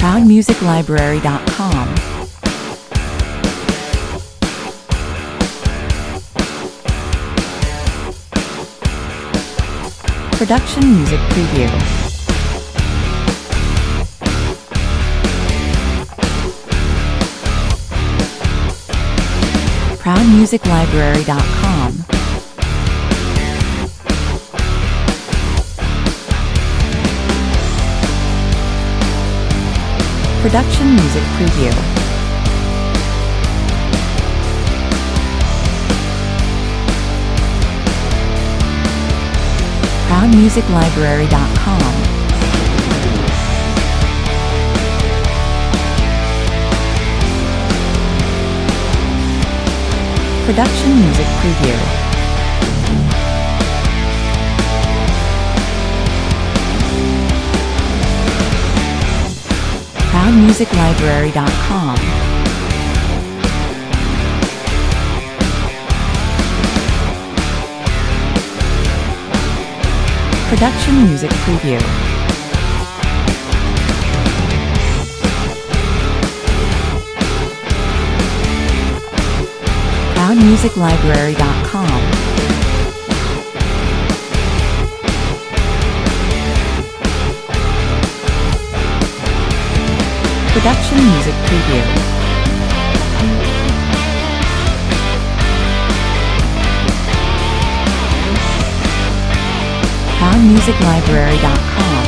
ProudMusicLibrary.com. Production Music Preview. ProudMusicLibrary.com. Production Music Preview. ProudMusicLibrary.com. Production Music Preview. ProudMusicLibrary.com. Production Music Preview. ProudMusicLibrary.com. Production Music Preview. ProudMusicLibrary.com.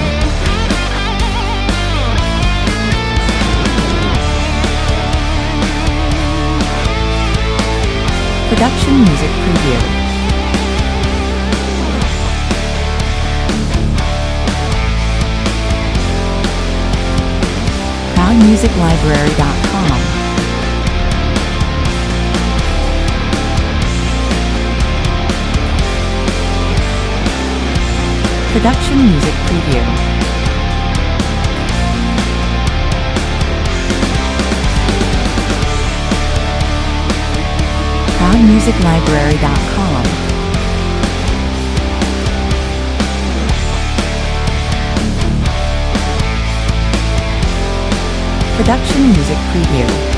Production Music Preview. ProudMusicLibrary.com. Production Music Preview. ProudMusicLibrary.com. Production Music Preview.